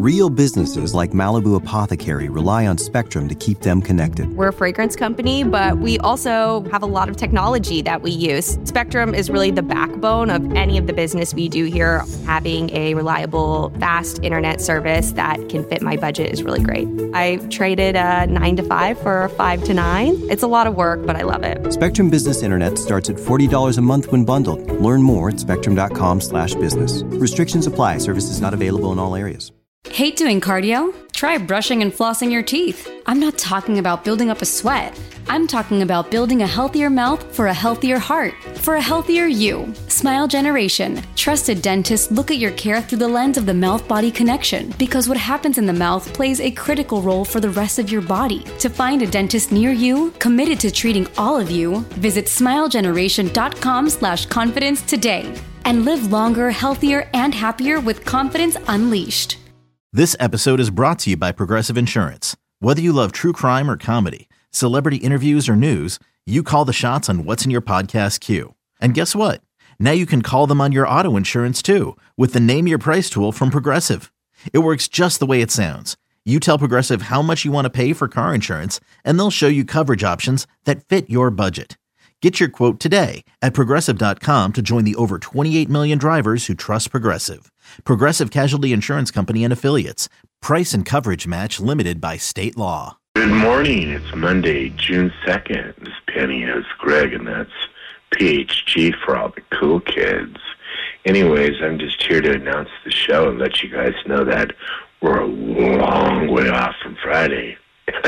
Real businesses like Malibu Apothecary rely on Spectrum to keep them connected. We're a fragrance company, but we also have a lot of technology that we use. Spectrum is really the backbone of any of the business we do here. Having a reliable, fast internet service that can fit my budget is really great. I traded a 9 to 5 for a 5 to 9. It's a lot of work, but I love it. Spectrum Business Internet starts at $40 a month when bundled. Learn more at spectrum.com/business. Restrictions apply. Services not available in all areas. Hate doing cardio? Try brushing and flossing your teeth. I'm not talking about building up a sweat. I'm talking about building a healthier mouth for a healthier heart, for a healthier you. Smile Generation. Trusted dentists look at your care through the lens of the mouth-body connection, because what happens in the mouth plays a critical role for the rest of your body. To find a dentist near you, committed to treating all of you, visit smilegeneration.com/confidence today. And live longer, healthier, and happier with confidence unleashed. This episode is brought to you by Progressive Insurance. Whether you love true crime or comedy, celebrity interviews or news, you call the shots on what's in your podcast queue. And guess what? Now you can call them on your auto insurance too, with the Name Your Price tool from Progressive. It works just the way it sounds. You tell Progressive how much you want to pay for car insurance, and they'll show you coverage options that fit your budget. Get your quote today at Progressive.com to join the over 28 million drivers who trust Progressive. Progressive Casualty Insurance Company and Affiliates. Price and coverage match limited by state law. Good morning. It's Monday, June 2nd. This Penny has Greg, and that's PHG for all the cool kids. Anyways, I'm just here to announce the show and let you guys know that we're a long way off from Friday.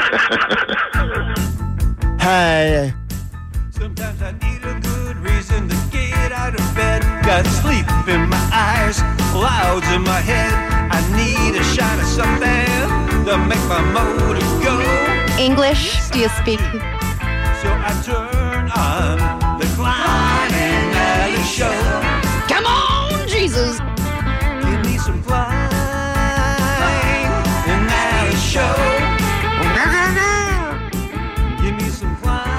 Hey. Sometimes I need a good reason to get out of bed. Got sleep in my eyes, clouds in my head. I need a shot of something to make my motor go. English, do you speak? So I turn on the Klein and Alley Show. Come on, Jesus! Give me some Klein and Alley Show. Give me some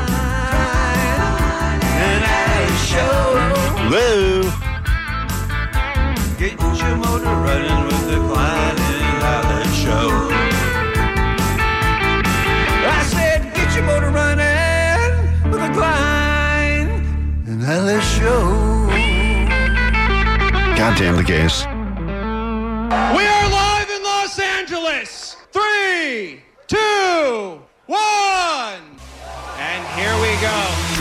Klein and Alley Show. Woo. Get your motor running with the Klein and Alley Show. I said, get your motor running with the Klein and Alley Show. Goddamn the gays. We are live in Los Angeles. 3, 2, 1. And here we go.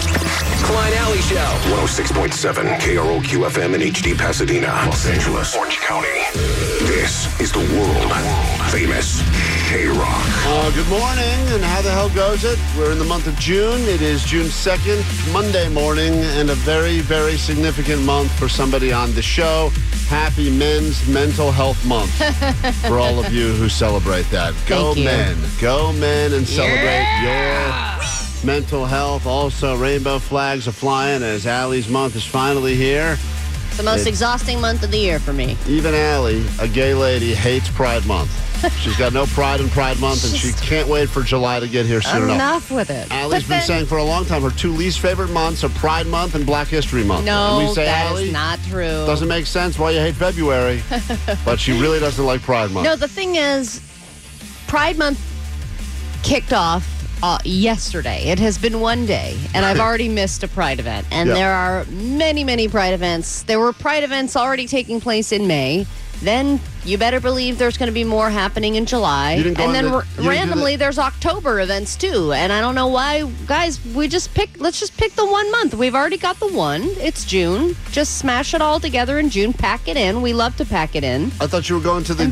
Klein Alley Show. 106.7 KROQ FM in HD Pasadena, Los Angeles, Orange County. This is the world famous K-Rock. Good morning, and how the hell goes it? We're in the month of June. It is June 2nd, Monday morning, and a very, very significant month for somebody on the show. Happy Men's Mental Health Month for all of you who celebrate that. Go men. Go men and celebrate your mental health. Also, rainbow flags are flying as Allie's month is finally here. It's the most exhausting month of the year for me. Even Allie, a gay lady, hates Pride Month. She's got no pride in Pride Month, and she can't wait for July to get here soon enough. Enough with it. Allie's been saying for a long time her two least favorite months are Pride Month and Black History Month. No, and we say, that Allie, is not true. Doesn't make sense why you hate February. But she really doesn't like Pride Month. No, the thing is, Pride Month kicked off yesterday. It has been one day, and I've already missed a Pride event. And there are many, many Pride events. There were Pride events already taking place in May. Then you better believe there's going to be more happening in July. And then randomly there's October events too. And I don't know why, guys, let's just pick the 1 month. We've already got the one. It's June. Just smash it all together in June. Pack it in. We love to pack it in. I thought you were going to the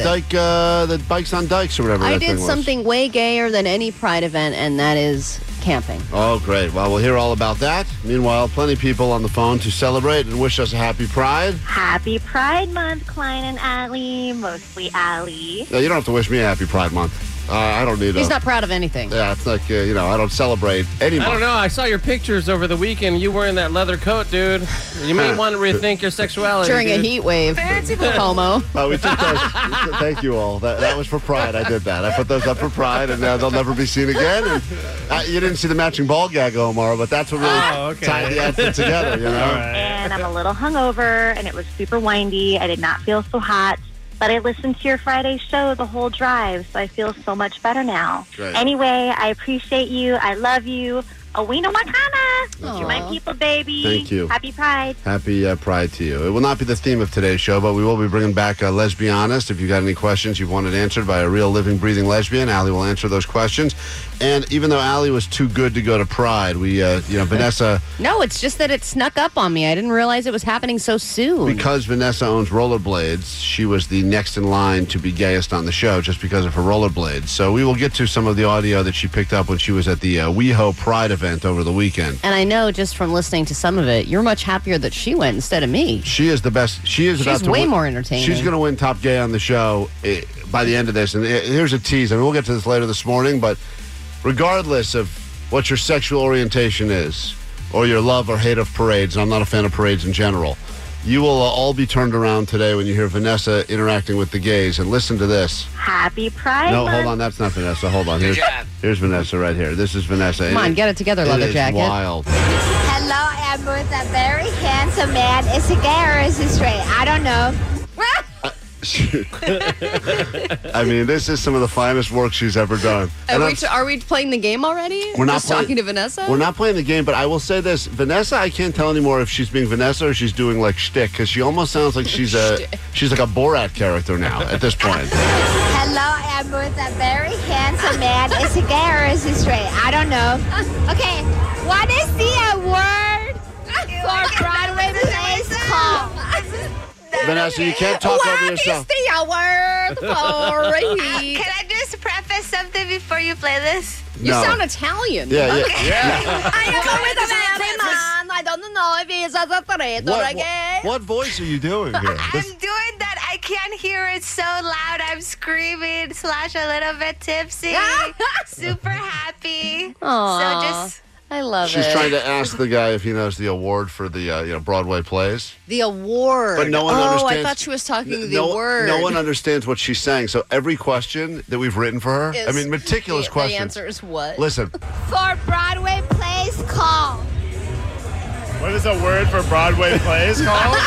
Bikes on Dikes or whatever I did something way gayer than any Pride event, and that is camping. Oh, great. Well, we'll hear all about that. Meanwhile, plenty of people on the phone to celebrate and wish us a happy Pride. Happy Pride Month, Klein and Allie. Mostly Allie. Yeah, you don't have to wish me a happy Pride Month. I don't need He's not proud of anything. Yeah, it's like, I don't celebrate any month. I don't know. I saw your pictures over the weekend. You wearing that leather coat, dude. You may want to rethink your sexuality. During a heat wave. Fancy homo. We took those. Thank you all. That was for Pride. I did that. I put those up for Pride, and they'll never be seen again. And, you didn't see the matching ball gag, Omar, but that's what really tied the outfit together, Right. And I'm a little hungover, and it was super windy. I did not feel so hot. but I listened to your Friday show the whole drive, so I feel so much better now. Great. Anyway, I appreciate you. I love you. Owino Makana. You're my people, baby. Thank you. Happy Pride. Happy Pride to you. It will not be the theme of today's show, but we will be bringing back Let's Be Honest. If you got any questions you wanted answered by a real living, breathing lesbian, Allie will answer those questions. And even though Allie was too good to go to Pride, we, Vanessa... No, it's just that it snuck up on me. I didn't realize it was happening so soon. Because Vanessa owns rollerblades, she was the next in line to be gayest on the show just because of her rollerblades. So we will get to some of the audio that she picked up when she was at the WeHo Pride event over the weekend. And I know just from listening to some of it, you're much happier that she went instead of me. She is the best. She's about to way win. more entertaining. She's going to win Top Gay on the show by the end of this. And here's a tease. I mean, we'll get to this later this morning, but regardless of what your sexual orientation is or your love or hate of parades, and I'm not a fan of parades in general, you will all be turned around today when you hear Vanessa interacting with the gays. And listen to this. Happy Pride No, Month. hold on. That's not Vanessa. Hold on. Here's Vanessa right here. This is Vanessa. Come on, get it together, leather jacket. Wild. Hello, I'm with a very handsome man. Is he gay or is he straight? I don't know. I mean, this is some of the finest work she's ever done. Are we playing the game already? We're not Just talking to Vanessa? We're not playing the game, but I will say this. Vanessa, I can't tell anymore if she's being Vanessa or she's doing like shtick, because she almost sounds like she's like a Borat character now at this point. Hello, I'm with a very handsome man. Is he gay or is he straight? I don't know. Okay, what is the word for Broadway plays called? Vanessa, you can't talk over yourself. What is the word for Can I just preface something before you play this? You No. sound Italian. Yeah. I am with a very man. I don't know if he's a straight or a gay. What voice are you doing here? I'm doing that. I can't hear it so loud. I'm screaming / a little bit tipsy. Super happy. Aw, So just... I love She's it. trying to ask the guy if he knows the award for the Broadway plays. The award. But no one understands. I thought she was talking no, word. No one understands what she's saying. So every question that we've written for her, I mean, meticulous questions. The answer is what? Listen. For Broadway plays called. What is a word for Broadway plays called?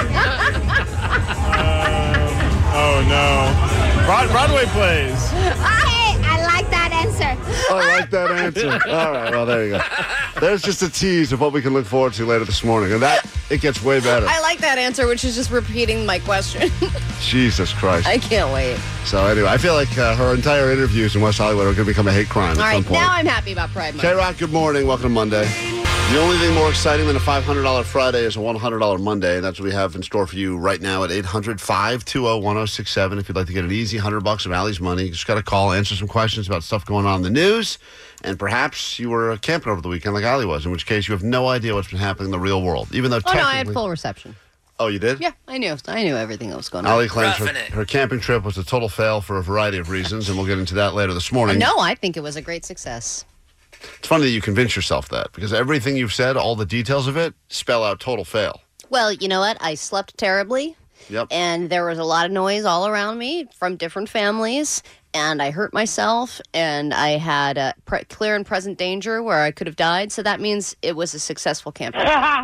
Oh no. Broadway plays. Hey, I like that answer. I like that answer. All right, well, there you go. There's just a tease of what we can look forward to later this morning. And it gets way better. I like that answer, which is just repeating my question. Jesus Christ. I can't wait. So anyway, I feel like her entire interviews in West Hollywood are going to become a hate crime All at right, some point. now I'm happy about Pride Month. K-Rock, good morning. Welcome to Monday. The only thing more exciting than a $500 Friday is a $100 Monday, and that's what we have in store for you right now at 800-520-1067. If you'd like to get an easy $100 of Allie's money, you just got to call, answer some questions about stuff going on in the news, and perhaps you were camping over the weekend like Allie was, in which case you have no idea what's been happening in the real world, even though Oh, no, I had technically... full reception. Oh, you did? Yeah, I knew everything that was going on. Allie claims her camping trip was a total fail for a variety of reasons, and we'll get into that later this morning. No, I think it was a great success. It's funny that you convince yourself that, because everything you've said, all the details of it, spell out total fail. Well, you know what? I slept terribly. Yep. And there was a lot of noise all around me from different families. And I hurt myself. And I had a clear and present danger where I could have died. So that means it was a successful campaign.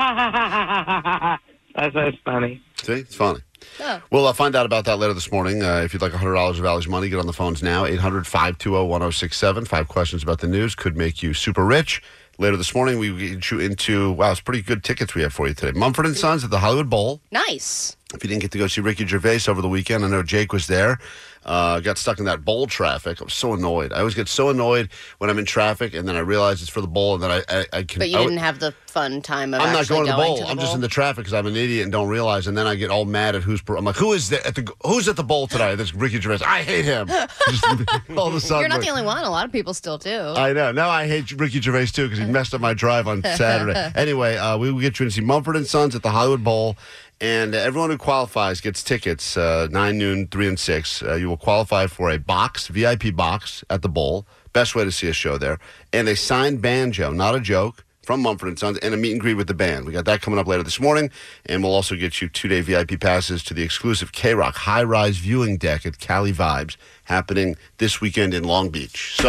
That's funny. See? It's funny. Oh. We'll find out about that later this morning. If you'd like $100 of Allie's money, get on the phones now. 800-520-1067. 5 questions about the news could make you super rich. Later this morning, we get you into, wow, it's pretty good tickets we have for you today. Mumford & Sons at the Hollywood Bowl. Nice. If you didn't get to go see Ricky Gervais over the weekend, I know Jake was there. Got stuck in that bowl traffic. I was so annoyed. I always get so annoyed when I'm in traffic, and then I realize it's for the bowl, and then I can... But you didn't have the fun time of I'm not actually going to the bowl. to the I'm bowl? just in the traffic because I'm an idiot and don't realize, and then I get all mad at I'm like, who's at the bowl today? This Ricky Gervais. I hate him. Just all of a sudden, You're not like, the only one. A lot of people still do. I know. Now I hate Ricky Gervais too because he messed up my drive on Saturday. Anyway, we will get you to see Mumford & Sons at the Hollywood Bowl. And everyone who qualifies gets tickets 9, noon, 3, and 6. You will qualify for a VIP box at the Bowl. Best way to see a show there. And a signed banjo, not a joke, from Mumford & Sons, and a meet and greet with the band. We got that coming up later this morning. And we'll also get you 2-day VIP passes to the exclusive K-Rock high-rise viewing deck at Cali Vibes happening this weekend in Long Beach. So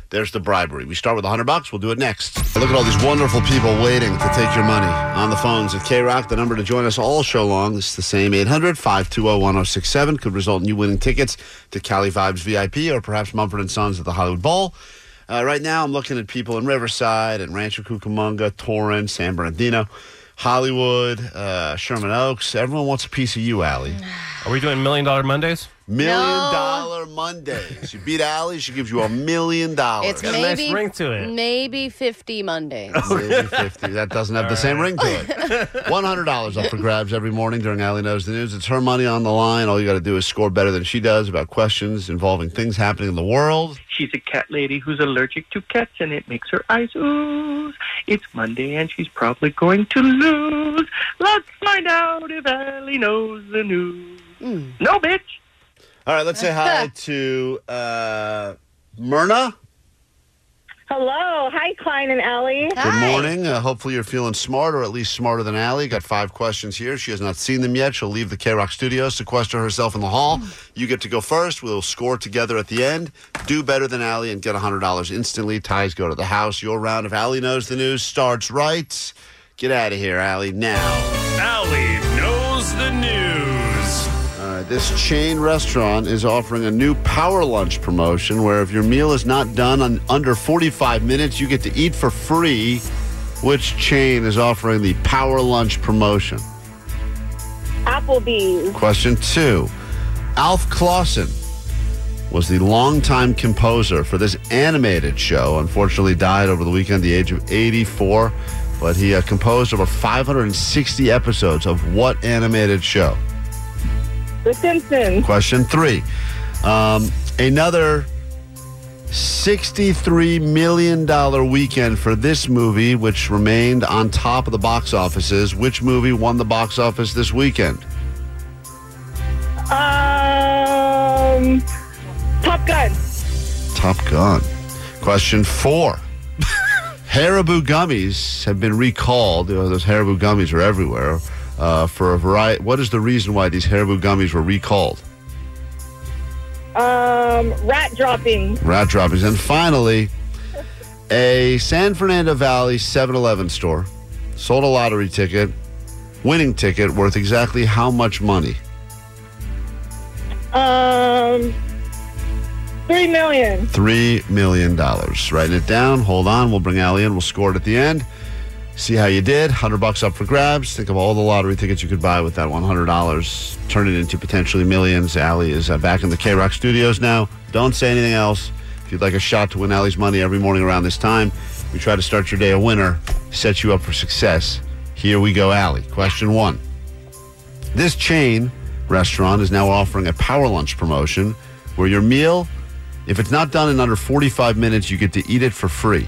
There's the bribery. We start with $100. We'll do it next. Look at all these wonderful people waiting to take your money on the phones at K-Rock. The number to join us all show long is the same, 800-520-1067. Could result in you winning tickets to Cali Vibes VIP or perhaps Mumford & Sons at the Hollywood Bowl. Right now, I'm looking at people in Riverside and Rancho Cucamonga, Torrance, San Bernardino, Hollywood, Sherman Oaks. Everyone wants a piece of you, Allie. Are we doing $1 Million Mondays? $1 Million Mondays. You beat Allie, she gives you $1 million. It's Got a maybe, nice ring to it. Maybe 50 Mondays. Maybe 50. That doesn't have the same ring to it. $100 up for grabs every morning during Allie Knows the News. It's her money on the line. All you got to do is score better than she does about questions involving things happening in the world. She's a cat lady who's allergic to cats, and it makes her eyes ooze. It's Monday, and she's probably going to lose. Let's find out if Allie knows the news. No, bitch. All right, let's say hi to Myrna. Hello. Hi, Klein and Allie. Good morning. Hopefully you're feeling smart, or at least smarter than Allie. Got 5 questions here. She has not seen them yet. She'll leave the K-Rock studio, sequester herself in the hall. You get to go first. We'll score together at the end. Do better than Allie and get $100 instantly. Ties go to the house. Your round of Allie Knows the News starts right. Get out of here, Allie, now. Allie Knows the News. This chain restaurant is offering a new Power Lunch promotion where if your meal is not done in under 45 minutes, you get to eat for free. Which chain is offering the Power Lunch promotion? Applebee's. Question 2. Alf Clausen was the longtime composer for this animated show. Unfortunately died over the weekend at the age of 84. But he composed over 560 episodes of what animated show? The Simpsons. Question 3. Another $63 million weekend for this movie, which remained on top of the box offices. Which movie won the box office this weekend? Top Gun. Top Gun. Question 4. Haribo gummies have been recalled. You know, those Haribo gummies are everywhere. For a variety. What is the reason why these Haribo gummies were recalled? Rat droppings. Rat droppings. And finally, a San Fernando Valley 7-Eleven store sold a lottery ticket, winning ticket, worth exactly how much money? $3 million. $3 million. Writing it down. Hold on. We'll bring Allie in. We'll score it at the end. See how you did. $100 up for grabs. Think of all the lottery tickets you could buy with that $100. Turn it into potentially millions. Allie is back in the K-Rock studios now. Don't say anything else. If you'd like a shot to win Allie's money every morning around this time, we try to start your day a winner, set you up for success. Here we go, Allie. Question 1. This chain restaurant is now offering a Power Lunch promotion where your meal, if it's not done in under 45 minutes, you get to eat it for free.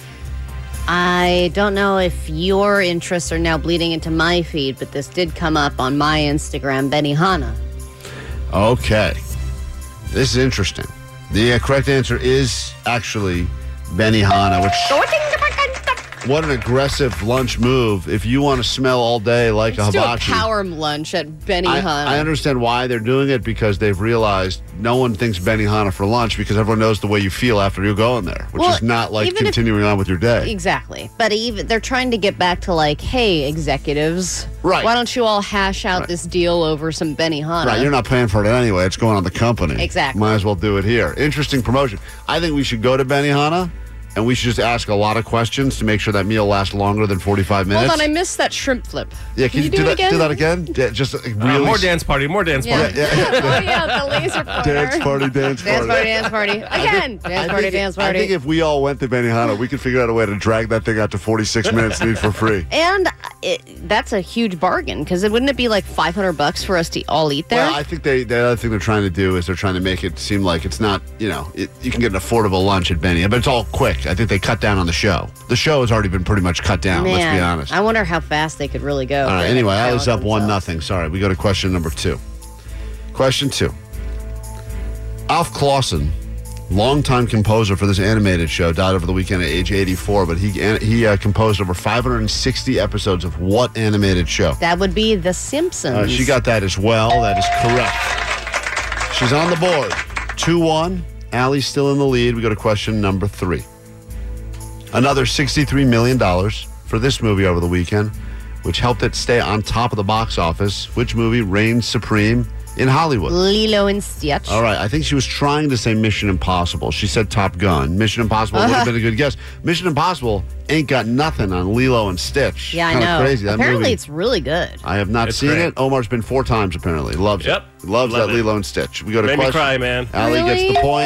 I don't know if your interests are now bleeding into my feed, but this did come up on my Instagram, Benihana. Okay. This is interesting. The correct answer is actually Benihana, which... What an aggressive lunch move. If you want to smell all day like a hibachi. Do a power lunch at Benihana. I understand why they're doing it, because they've realized no one thinks Benihana for lunch because everyone knows the way you feel after you go in there, which is not like continuing on with your day. Exactly. But even they're trying to get back to like, hey, executives, right? Why don't you all hash out this deal over some Benihana? Right, you're not paying for it anyway. It's going on the company. Exactly. Might as well do it here. Interesting promotion. I think we should go to Benihana. And we should just ask a lot of questions to make sure that meal lasts longer than 45 minutes. Hold on, I missed that shrimp flip. Yeah, can you do that again? Do that again? Yeah, just really more dance party. Oh, yeah, the laser pointer. Dance party. Dance party. Again, dance party. I think if we all went to Benihana, we could figure out a way to drag that thing out to 46 minutes and eat for free. And that's a huge bargain, because wouldn't it be like $500 for us to all eat there? Well, I think the other thing they're trying to do is they're trying to make it seem like it's not, you can get an affordable lunch at Benihana, but it's all quick. I think they cut down on the show. The show has already been pretty much cut down, let's be honest. I wonder how fast they could really go. All right, anyway, I was up 1-0. Sorry, we go to question number 2. Question 2. Alf Clausen, longtime composer for this animated show, died over the weekend at age 84, but he composed over 560 episodes of what animated show? That would be The Simpsons. She got that as well. That is correct. She's on the board. 2-1. Allie's still in the lead. We go to question number 3. Another $63 million for this movie over the weekend, which helped it stay on top of the box office. Which movie reigned supreme in Hollywood? Lilo and Stitch. All right. I think she was trying to say Mission Impossible. She said Top Gun. Mission Impossible would have been a good guess. Mission Impossible ain't got nothing on Lilo and Stitch. Yeah, I Kinda know. Crazy. That Apparently, movie, it's really good. I have not seen it. Omar's been 4 times, apparently. Loves it. Loves Love that it. Lilo and Stitch. We go to Made me question. cry, man. Allie gets the point.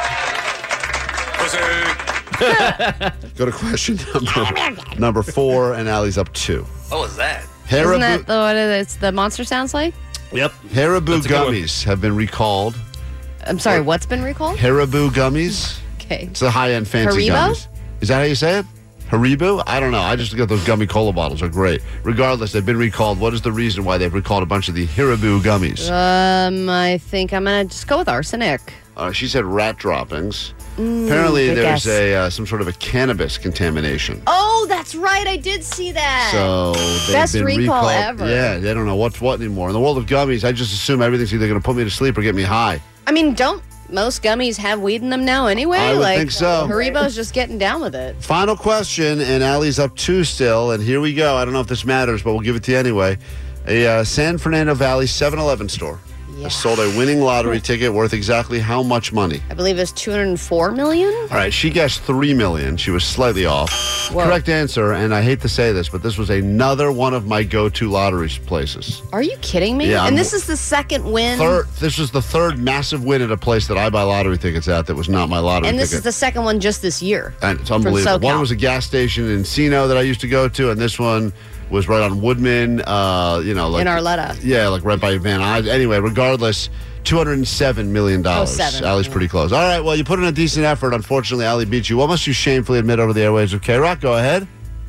Go to question number 4, and Allie's up 2. What was that? Isn't that what it's the monster sounds like? Yep. Haribo gummies have been recalled. I'm sorry, what's been recalled? Haribo gummies. Okay. It's the high-end fancy Haribo? gummies. Is that how you say it? Haribo? I don't know. I just got those gummy cola bottles. Are great. Regardless, they've been recalled. What is the reason why they've recalled a bunch of the Haribo gummies? I think I'm going to just go with arsenic. She said rat droppings. Apparently, good there's guess. some sort of a cannabis contamination. Oh, that's right. I did see that. So they've Best been recall recalled. ever. Yeah, they don't know what's what anymore. In the world of gummies, I just assume everything's either going to put me to sleep or get me high. I mean, don't most gummies have weed in them now anyway? I would think so. Haribo's just getting down with it. Final question, and Allie's up 2 still, and here we go. I don't know if this matters, but we'll give it to you anyway. A San Fernando Valley 7-Eleven store has sold a winning lottery ticket worth exactly how much money? I believe it's $204 million. All right, she guessed $3 million. She was slightly off. Whoa. Correct answer, and I hate to say this, but this was another one of my go-to lottery places. Are you kidding me? Yeah, and this is the second win. This was the third massive win at a place that I buy lottery tickets at that was not my lottery And ticket. this is the second one just this year. And it's from unbelievable. SoCal. One was a gas station in Encino that I used to go to, and this one was right on Woodman, in Arletta. Yeah, like right by Van Nuys. Anyway, regardless, $207 million. Seven. Allie's pretty close. All right, well, you put in a decent effort. Unfortunately, Allie beat you. What must you shamefully admit over the airwaves of K-Rock? Go ahead.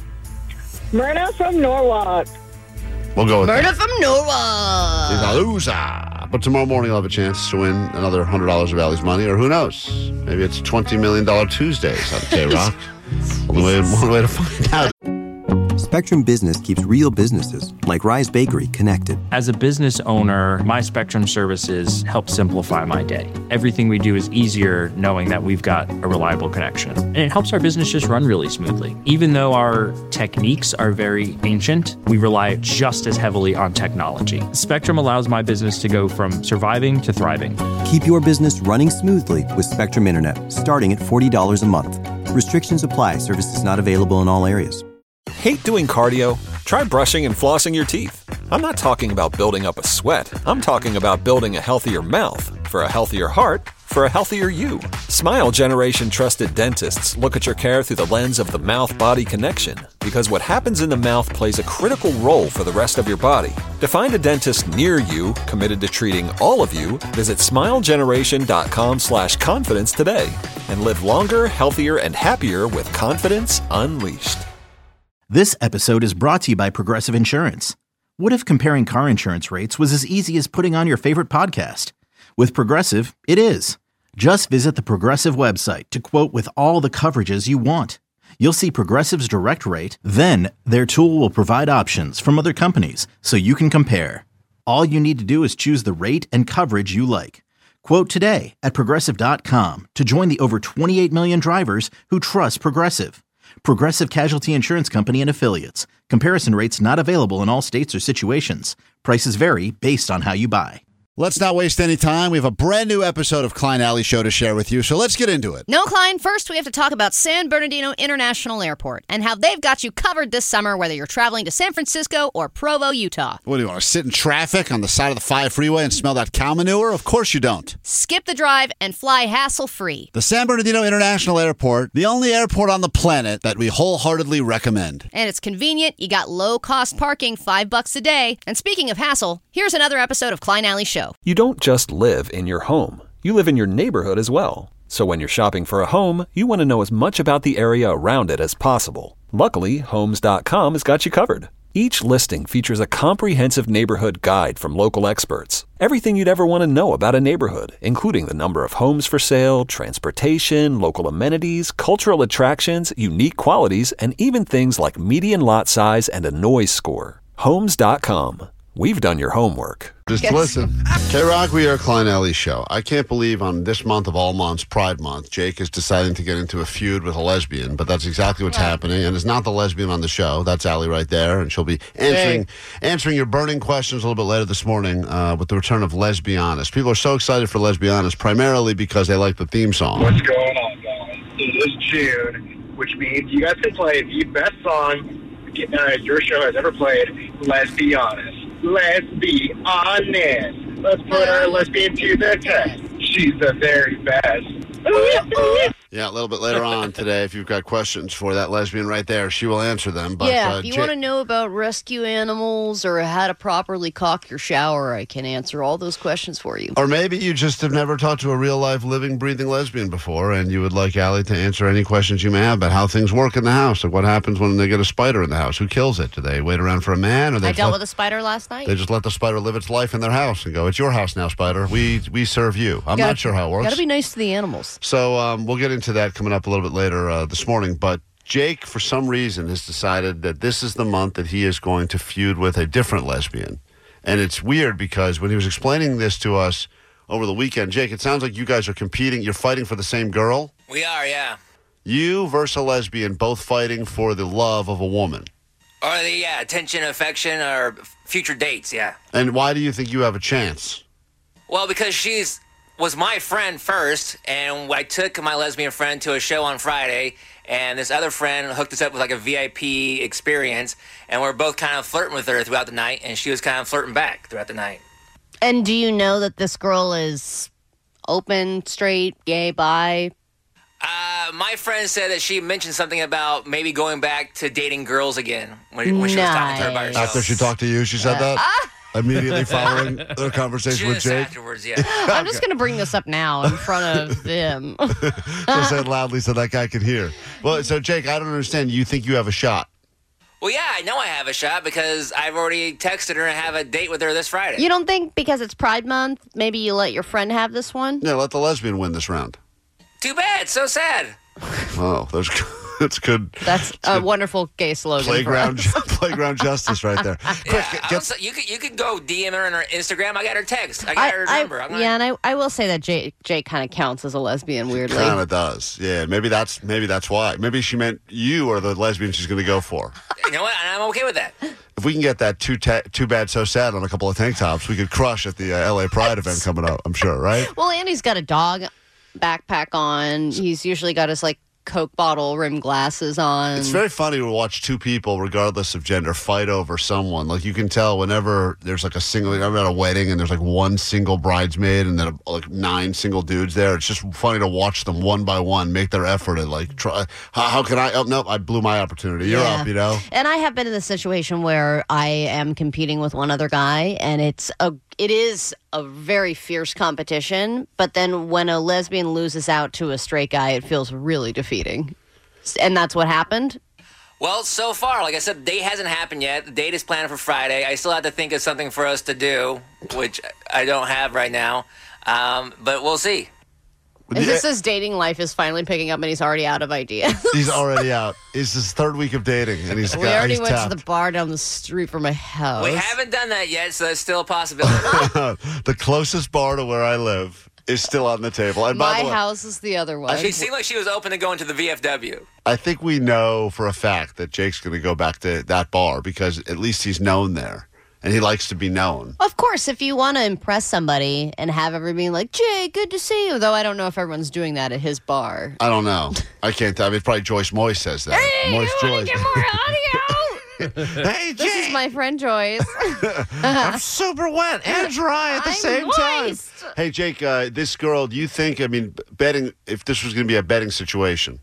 Myrna from Norwalk. We'll go with Murder that. from Norwalk. He's a loser. But tomorrow morning, you'll have a chance to win another $100 of Allie's money, or who knows? Maybe it's $20 million Tuesdays out of K-Rock. One way to find out. Spectrum Business keeps real businesses, like Rise Bakery, connected. As a business owner, my Spectrum services help simplify my day. Everything we do is easier knowing that we've got a reliable connection. And it helps our business just run really smoothly. Even though our techniques are very ancient, we rely just as heavily on technology. Spectrum allows my business to go from surviving to thriving. Keep your business running smoothly with Spectrum Internet, starting at $40 a month. Restrictions apply. Services not available in all areas. Hate doing cardio? Try brushing and flossing your teeth. I'm not talking about building up a sweat. I'm talking about building a healthier mouth for a healthier heart for a healthier you. Smile Generation trusted dentists look at your care through the lens of the mouth-body connection, because what happens in the mouth plays a critical role for the rest of your body. To find a dentist near you committed to treating all of you, visit smilegeneration.com/confidence today and live longer, healthier, and happier with confidence unleashed. This episode is brought to you by Progressive Insurance. What if comparing car insurance rates was as easy as putting on your favorite podcast? With Progressive, it is. Just visit the Progressive website to quote with all the coverages you want. You'll see Progressive's direct rate, then their tool will provide options from other companies so you can compare. All you need to do is choose the rate and coverage you like. Quote today at Progressive.com to join the over 28 million drivers who trust Progressive. Progressive Casualty Insurance Company and Affiliates. Comparison rates not available in all states or situations. Prices vary based on how you buy. Let's not waste any time. We have a brand new episode of Klein Alley Show to share with you, so let's get into it. No, Klein, first we have to talk about San Bernardino International Airport and how they've got you covered this summer, whether you're traveling to San Francisco or Provo, Utah. What, do you want to sit in traffic on the side of the 5 freeway and smell that cow manure? Of course you don't. Skip the drive and fly hassle-free. The San Bernardino International Airport, the only airport on the planet that we wholeheartedly recommend. And it's convenient. You got low-cost parking, $5 a day. And speaking of hassle, here's another episode of Klein Alley Show. You don't just live in your home. You live in your neighborhood as well. So when you're shopping for a home, you want to know as much about the area around it as possible. Luckily, Homes.com has got you covered. Each listing features a comprehensive neighborhood guide from local experts. Everything you'd ever want to know about a neighborhood, including the number of homes for sale, transportation, local amenities, cultural attractions, unique qualities, and even things like median lot size and a noise score. Homes.com. we've done your homework. Just listen. K-Rock, we are Klein Alley Show. I can't believe on this month of all months, Pride Month, Jake is deciding to get into a feud with a lesbian, but that's exactly what's happening, and it's not the lesbian on the show. That's Allie right there, and she'll be answering your burning questions a little bit later this morning with the return of Lesbianis. People are so excited for Lesbianis, primarily because they like the theme song. What's going on, guys? It is June, which means you guys can play the best song your show has ever played, Let's Be Honest. Let's be honest. Let's put our lesbian to the test. She's the very best. Yeah, a little bit later on today, if you've got questions for that lesbian right there, she will answer them. But, if you want to know about rescue animals or how to properly cock your shower, I can answer all those questions for you. Or maybe you just have never talked to a real-life, living, breathing lesbian before, and you would like Allie to answer any questions you may have about how things work in the house. Like what happens when they get a spider in the house? Who kills it? Do they wait around for a man? Or they I dealt with a spider last night. They just let the spider live its life in their house and go, it's your house now, spider. We serve you. I'm not sure how it works. Got to be nice to the animals. So we'll get into that coming up a little bit later this morning. But Jake, for some reason, has decided that this is the month that he is going to feud with a different lesbian. And it's weird because when he was explaining this to us over the weekend, Jake, it sounds like you guys are competing. You're fighting for the same girl? We are, yeah. You versus a lesbian, both fighting for the love of a woman. Or the attention, affection, or future dates, yeah. And why do you think you have a chance? Well, because she's was my friend first, and I took my lesbian friend to a show on Friday, and this other friend hooked us up with like a VIP experience, and we're both kind of flirting with her throughout the night, and she was kind of flirting back throughout the night. And do you know that this girl is open, straight, gay, bi? My friend said that she mentioned something about maybe going back to dating girls again when she was talking to her by herself. After she talked to you, she said that? Immediately following their conversation with Jake? Afterwards, yeah. I'm just going to bring this up now in front of them. Just say it loudly so that guy can hear. Well, so Jake, I don't understand. You think you have a shot? Well, yeah, I know I have a shot because I've already texted her and have a date with her this Friday. You don't think because it's Pride Month, maybe you let your friend have this one? Yeah, let the lesbian win this round. Too bad. So sad. Oh, that's good. That's a wonderful gay slogan. Playground justice right there. Quick, you could go DM her on her Instagram. I got her text. I got her number. And I will say that Jake kind of counts as a lesbian weirdly. Kind of does. Yeah, maybe that's why. Maybe she meant you are the lesbian she's going to go for. You know what? I'm okay with that. If we can get that too bad, so sad on a couple of tank tops, we could crush at the LA Pride event coming up, I'm sure, right? Well, Andy's got a dog backpack on. He's usually got his Coke bottle rimmed glasses on. It's very funny to watch two people, regardless of gender, fight over someone. Like you can tell whenever there's a single, I'm at a wedding and there's one single bridesmaid and then 9 single dudes there. It's just funny to watch them one by one make their effort and try. How can I? Oh nope, I blew my opportunity. You're up, And I have been in the situation where I am competing with one other guy, and it is a very fierce competition, but then when a lesbian loses out to a straight guy, it feels really defeating. And that's what happened? Well, so far, like I said, the date hasn't happened yet. The date is planned for Friday. I still have to think of something for us to do, which I don't have right now. But we'll see. Is this his dating life is finally picking up and he's already out of ideas? He's already out. It's his 3rd week of dating, and we already went tapped. to the bar down the street from my house. We haven't done that yet, so that's still a possibility. The closest bar to where I live is still on the table. And my by the way, house is the other one. She seemed like she was open to going to the VFW. I think we know for a fact that Jake's going to go back to that bar because at least he's known there. And he likes to be known. Of course, if you want to impress somebody and have everybody like, Jay, good to see you. Though I don't know if everyone's doing that at his bar. I don't know. I can't tell. I mean, probably Joyce Moyes says that. Hey, Moyes you want to get more audio? Hey, Jay. This is my friend Joyce. I'm super wet and dry at the same moist. time. Hey, Jake, this girl, do you think, betting, if this was going to be a betting situation,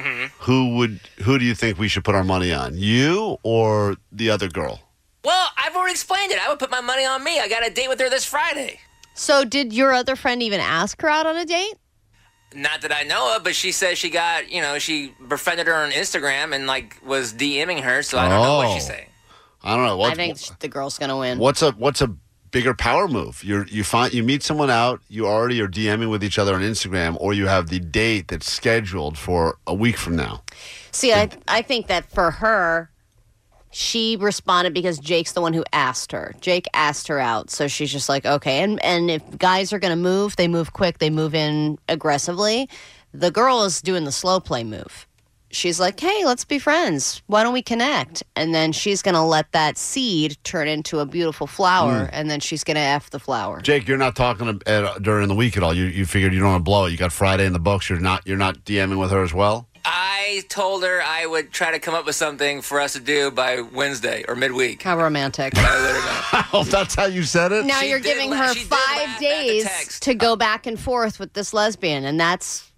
who do you think we should put our money on? You or the other girl? Well, I've already explained it. I would put my money on me. I got a date with her this Friday. So did your other friend even ask her out on a date? Not that I know of, but she says she got, she befriended her on Instagram and was DMing her, so I don't know what she's saying. I don't know. I think the girl's going to win. What's a bigger power move? You meet someone out, you already are DMing with each other on Instagram, or you have the date that's scheduled for a week from now. See, I think that for her, she responded because Jake's the one who asked her. Jake asked her out, so she's just like, okay. And if guys are going to move, they move quick. They move in aggressively. The girl is doing the slow play move. She's like, hey, let's be friends. Why don't we connect? And then she's going to let that seed turn into a beautiful flower, and then she's going to F the flower. Jake, you're not talking during the week at all. You figured you don't want to blow it. You got Friday in the books. You're not DMing with her as well? I told her I would try to come up with something for us to do by Wednesday or midweek. How romantic. Oh, that's how you said it? Now you're giving her 5 days to go back and forth with this lesbian, and that's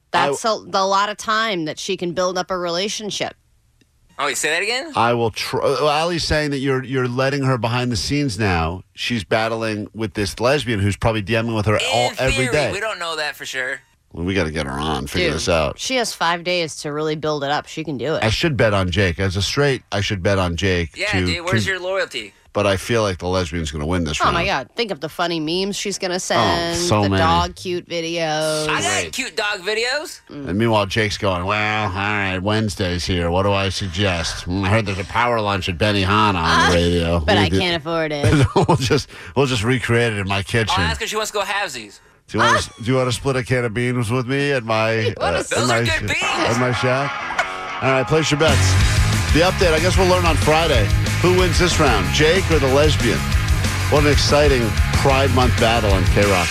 a lot of time that she can build up a relationship. Oh, you say that again? I will try. Allie's saying that you're letting her behind the scenes now. She's battling with this lesbian who's probably DMing with her every day. We don't know that for sure. Well, we got to get her on, figure this out. She has 5 days to really build it up. She can do it. I should bet on Jake. As a straight, I should bet on Jake. Yeah, dude, where's your loyalty? But I feel like the lesbian's going to win this round. Oh, my God. Think of the funny memes she's going to send. So the many. dog cute videos. I got cute dog videos. And meanwhile, Jake's going, well, all right, Wednesday's here. What do I suggest? I heard there's a power lunch at Benihana on the radio. But I can't afford it. we'll just recreate it in my kitchen. Oh, that's because she wants to go halvesies. Do you want to split a can of beans with me at my Those are good beans. at my shack? All right, place your bets. The update, I guess we'll learn on Friday. Who wins this round, Jake or the lesbian? What an exciting Pride Month battle on K-Rock.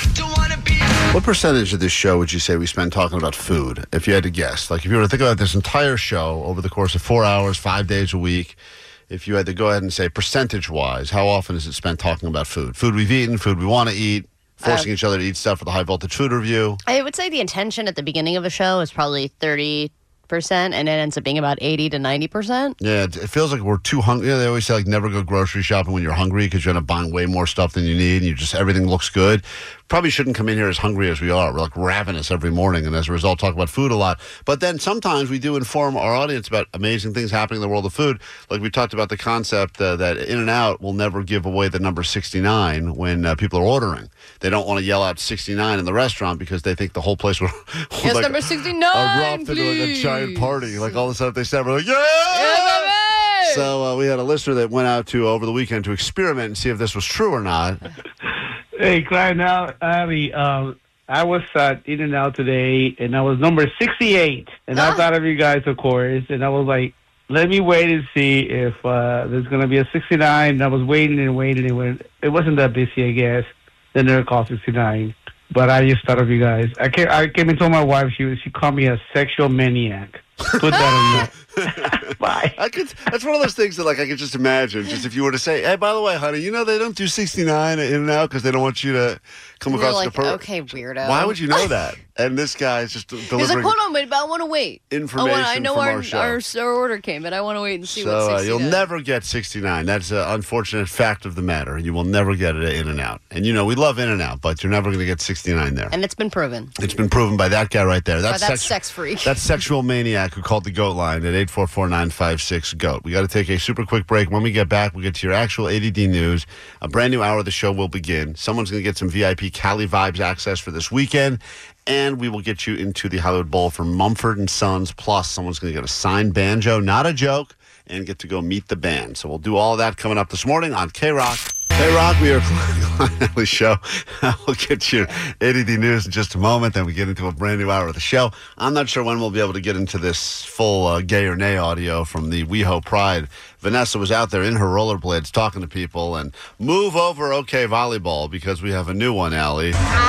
What percentage of this show would you say we spend talking about food, if you had to guess? Like, if you were to think about this entire show over the course of 4 hours, 5 days a week, if you had to go ahead and say percentage-wise, how often is it spent talking about food? Food we've eaten, food we want to eat, forcing each other to eat stuff for the High Voltage Food Review. I would say the intention at the beginning of a show is probably 30%, and it ends up being about 80 to 90%. Yeah, it feels like we're too hungry. They always say, like, never go grocery shopping when you're hungry because you end up buying way more stuff than you need, and everything looks good. Probably shouldn't come in here as hungry as we are. We're like ravenous every morning, and as a result, talk about food a lot. But then sometimes we do inform our audience about amazing things happening in the world of food. Like we talked about the concept that In-N-Out will never give away the number 69 when people are ordering. They don't want to yell out 69 in the restaurant because they think the whole place will yes, number 69, erupt into like a giant party. Like all of a sudden, if they said, we're like, yeah! So we had a listener that went out over the weekend to experiment and see if this was true or not. Hey, Clyde, Abby, I was at In-N-Out today, and I was number 68. And I thought of you guys, of course. And I was like, let me wait and see if there's going to be a 69. And I was waiting and waiting. And it wasn't that busy, I guess. Then they called 69. But I just thought of you guys. I came and told my wife she called me a sexual maniac. Put that on Bye. That's one of those things that, like, I could just imagine. Just if you were to say, hey, by the way, honey, they don't do 69 in and out because they don't want you to come across like, the per. Okay, weirdo. Why would you know that? And this guy is just delivering. He's like, hold on, but I want to wait. Information I know from our show. Our order came, but I want to wait and see what's 69. You'll never get 69. That's an unfortunate fact of the matter. You will never get it at In-N-Out. And, we love In-N-Out, but you're never going to get 69 there. And it's been proven. It's been proven by that guy right there. That's sex freak. That sexual maniac who called the GOAT line at 844-956-GOAT. We got to take a super quick break. When we get back, we'll get to your actual ADD news. A brand new hour of the show will begin. Someone's going to get some VIP Cali Vibes access for this weekend. And we will get you into the Hollywood Bowl for Mumford & Sons. Plus, someone's going to get a signed banjo, not a joke, and get to go meet the band. So we'll do all of that coming up this morning on K-Rock. K-Rock, we are Klein Alley Show. We'll get you ADD news in just a moment. Then we get into a brand new hour of the show. I'm not sure when we'll be able to get into this full gay or nay audio from the WeHo Pride. Vanessa was out there in her rollerblades talking to people and move over OK Volleyball because we have a new one, Allie.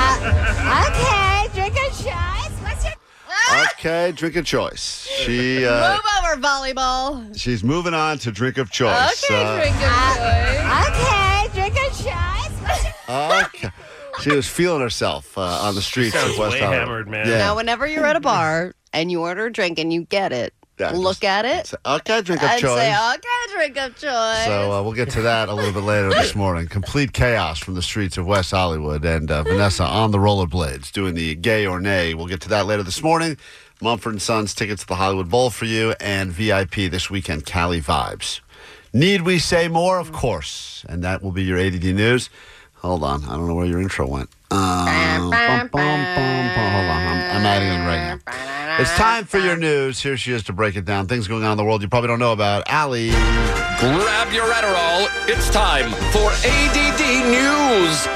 Okay, drink a choice. What's your... Okay, drink of choice. She move over, volleyball. She's moving on to drink of choice. Okay, drink of choice. Okay, drink a choice. Okay. She was feeling herself on the streets of West Hollywood. Hammered, man. Yeah. Now, whenever you're at a bar and you order a drink and you get it, look at it. Okay, drink of and choice. say, okay, drink of choice. So we'll get to that a little bit later this morning. Complete chaos from the streets of West Hollywood. And Vanessa on the rollerblades doing the gay or nay. We'll get to that later this morning. Mumford & Sons tickets to the Hollywood Bowl for you and VIP this weekend, Cali Vibes. Need we say more? Of course. And that will be your ADD news. Hold on. I don't know where your intro went. Hold on. I'm adding it right now. It's time for your news. Here she is to break it down. Things going on in the world you probably don't know about. Allie. Grab your Adderall. It's time for ADD News.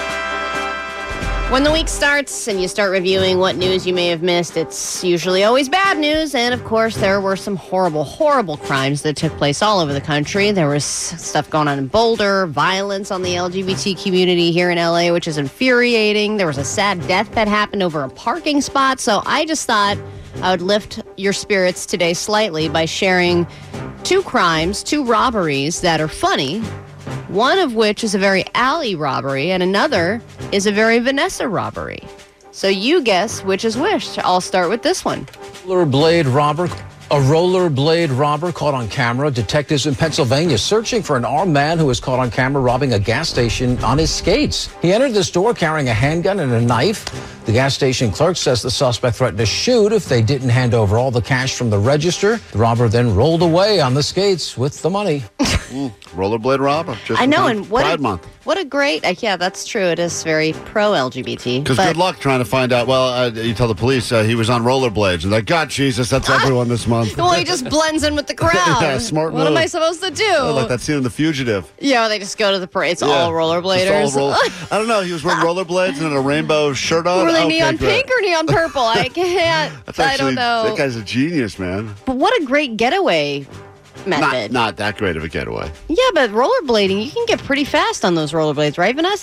When the week starts and you start reviewing what news you may have missed, it's usually always bad news. And, of course, there were some horrible, horrible crimes that took place all over the country. There was stuff going on in Boulder, violence on the LGBT community here in L.A., which is infuriating. There was a sad death that happened over a parking spot. So I just thought I would lift your spirits today slightly by sharing two crimes, two robberies that are funny. One of which is a very Allie robbery, and another is a very Vanessa robbery. So you guess which is which. I'll start with this one. Rollerblade robber. A rollerblade robber caught on camera. Detectives in Pennsylvania searching for an armed man who was caught on camera robbing a gas station on his skates. He entered the store carrying a handgun and a knife. The gas station clerk says the suspect threatened to shoot if they didn't hand over all the cash from the register. The robber then rolled away on the skates with the money. Rollerblade robber. I know, and Pride Month. What a great, yeah, that's true. It is very pro-LGBT. Because good luck trying to find out. Well, you tell the police he was on rollerblades. And like, God, Jesus, that's everyone this month. Well, he just blends in with the crowd. Yeah, smart move. What am I supposed to do? Oh, like that scene in The Fugitive. Yeah, they just go to the parade. It's all rollerbladers. I don't know. He was wearing rollerblades and a rainbow shirt on. Were they neon pink or neon purple? I can't. I don't know. That guy's a genius, man. But what a great getaway method. Not that great of a getaway. Yeah, but rollerblading, you can get pretty fast on those rollerblades, right, Vanessa?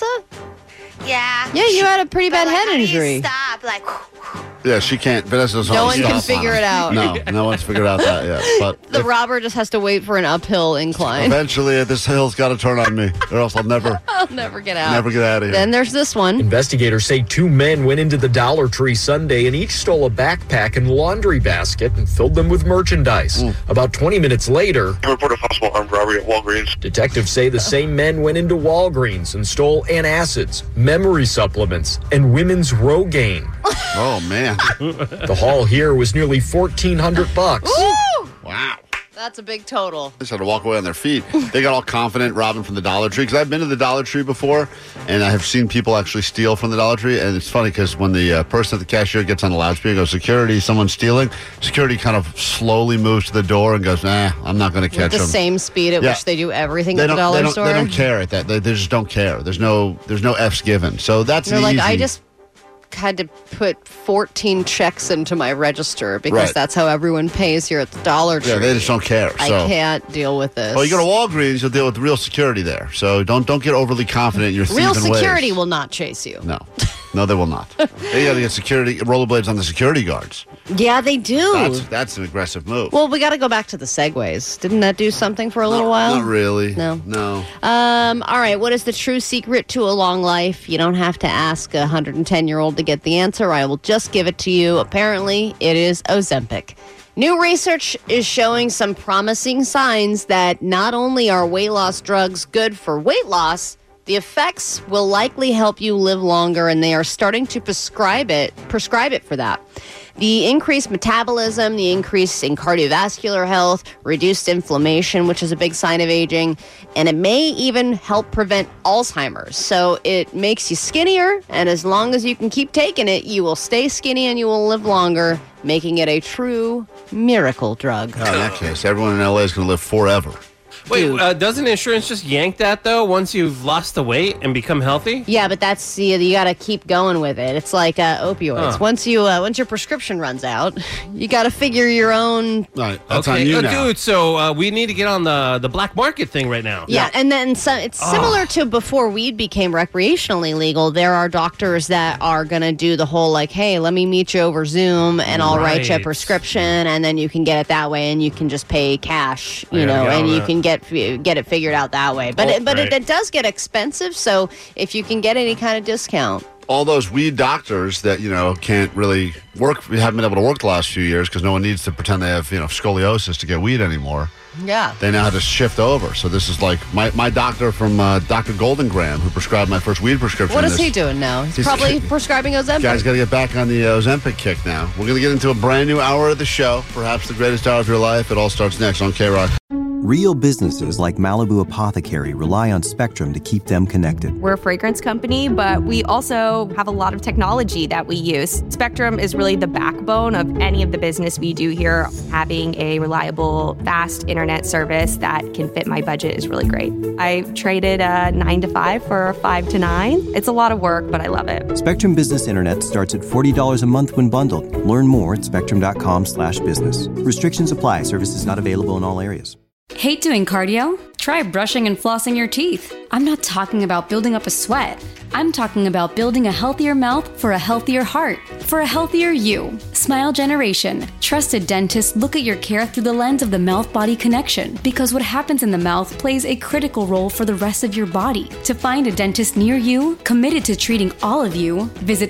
Yeah. Yeah, you had a pretty bad head injury. Stop, like. Yeah, she can't. Vanessa's no one can figure it out. No one's figured out that yet. But the robber just has to wait for an uphill incline. Eventually, this hill's got to turn on me, or else I'll never get out. Never get out of here. Then there's this one. Investigators say two men went into the Dollar Tree Sunday and each stole a backpack and laundry basket and filled them with merchandise. About 20 minutes later, a report of possible armed robbery at Walgreens. Detectives say the same men went into Walgreens and stole antacids, memory supplements, and women's Rogaine. Oh, man. The haul here was nearly $1,400. Woo! Wow. That's a big total. They just had to walk away on their feet. They got all confident robbing from the Dollar Tree. Because I've been to the Dollar Tree before, and I have seen people actually steal from the Dollar Tree. And it's funny because when the person at the cashier gets on the loudspeaker and goes, security, someone's stealing, security kind of slowly moves to the door and goes, I'm not going to catch them. With the same speed at which they do everything at the dollar store? They don't care at that. They just don't care. There's no F's given. So that's easy. Like, I just had to put 14 checks into my register because that's how everyone pays here at the Dollar Tree. Yeah, they just don't care. I can't deal with this. Well, you go to Walgreens, you'll deal with real security there. So don't get overly confident in your thieving ways. Real security will not chase you. No, they will not. They got to get rollerblades on the security guards. Yeah, they do. That's an aggressive move. Well, we got to go back to the Segways. Didn't that do something for a little while? Not really. No. All right. What is the true secret to a long life? You don't have to ask a 110-year-old to get the answer. I will just give it to you. Apparently, it is Ozempic. New research is showing some promising signs that not only are weight loss drugs good for weight loss, the effects will likely help you live longer, and they are starting to prescribe it for that. The increased metabolism, the increase in cardiovascular health, reduced inflammation, which is a big sign of aging, and it may even help prevent Alzheimer's. So it makes you skinnier, and as long as you can keep taking it, you will stay skinny and you will live longer, making it a true miracle drug. Oh, in that case, everyone in LA is going to live forever. Wait, doesn't insurance just yank that, though, once you've lost the weight and become healthy? Yeah, but that's, you got to keep going with it. It's like opioids. Huh. Once your prescription runs out, you got to figure your own... Right, that's on you now. Dude, so we need to get on the black market thing right now. Yeah, and then it's similar to before weed became recreationally legal. There are doctors that are going to do the whole, like, hey, let me meet you over Zoom, and I'll write you a prescription, and then you can get it that way, and you can just pay cash, and you can get it figured out that way. But it does get expensive, so if you can get any kind of discount. All those weed doctors that, can't really work, haven't been able to work the last few years because no one needs to pretend they have, scoliosis to get weed anymore. Yeah. They now have to shift over. So this is like my doctor from Dr. Golden Graham, who prescribed my first weed prescription. What is he doing now? He's probably prescribing Ozempic. Guys got to get back on the Ozempic kick now. We're going to get into a brand new hour of the show, perhaps the greatest hour of your life. It all starts next on K-Rock. Real businesses like Malibu Apothecary rely on Spectrum to keep them connected. We're a fragrance company, but we also have a lot of technology that we use. Spectrum is really the backbone of any of the business we do here. Having a reliable, fast internet service that can fit my budget is really great. I traded a 9 to 5 for a 5 to 9. It's a lot of work, but I love it. Spectrum Business Internet starts at $40 a month when bundled. Learn more at spectrum.com/business. Restrictions apply. Services not available in all areas. Hate doing cardio? Try brushing and flossing your teeth. I'm not talking about building up a sweat. I'm talking about building a healthier mouth for a healthier heart, for a healthier you. Smile Generation. Trusted dentists look at your care through the lens of the mouth-body connection, because what happens in the mouth plays a critical role for the rest of your body. To find a dentist near you, committed to treating all of you, visit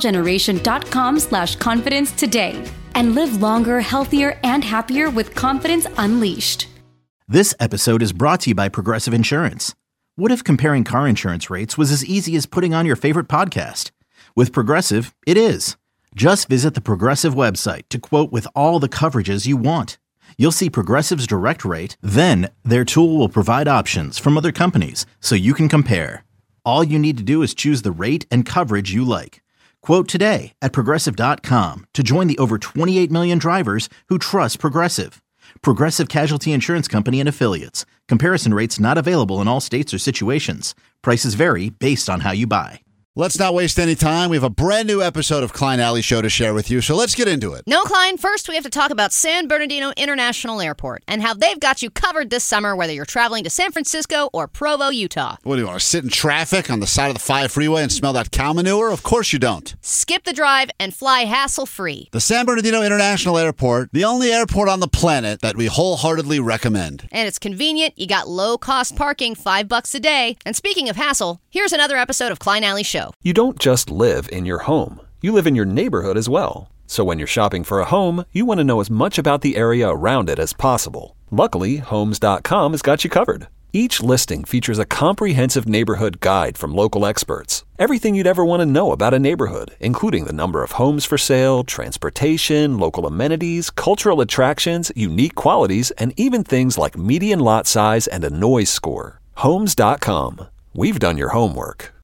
smilegeneration.com/confidence today. And live longer, healthier, and happier with confidence unleashed. This episode is brought to you by Progressive Insurance. What if comparing car insurance rates was as easy as putting on your favorite podcast? With Progressive, it is. Just visit the Progressive website to quote with all the coverages you want. You'll see Progressive's direct rate, then their tool will provide options from other companies so you can compare. All you need to do is choose the rate and coverage you like. Quote today at Progressive.com to join the over 28 million drivers who trust Progressive. Progressive Casualty Insurance Company and Affiliates. Comparison rates not available in all states or situations. Prices vary based on how you buy. Let's not waste any time. We have a brand new episode of Klein Alley Show to share with you, so let's get into it. No, Klein, first we have to talk about San Bernardino International Airport and how they've got you covered this summer, whether you're traveling to San Francisco or Provo, Utah. What do you want to sit in traffic on the side of the 5 freeway and smell that cow manure? Of course you don't. Skip the drive and fly hassle-free. The San Bernardino International Airport, the only airport on the planet that we wholeheartedly recommend. And it's convenient. You got low-cost parking, $5 a day. And speaking of hassle, here's another episode of Klein Alley Show. You don't just live in your home. You live in your neighborhood as well. So when you're shopping for a home, you want to know as much about the area around it as possible. Luckily, Homes.com has got you covered. Each listing features a comprehensive neighborhood guide from local experts. Everything you'd ever want to know about a neighborhood, including the number of homes for sale, transportation, local amenities, cultural attractions, unique qualities, and even things like median lot size and a noise score. Homes.com. We've done your homework.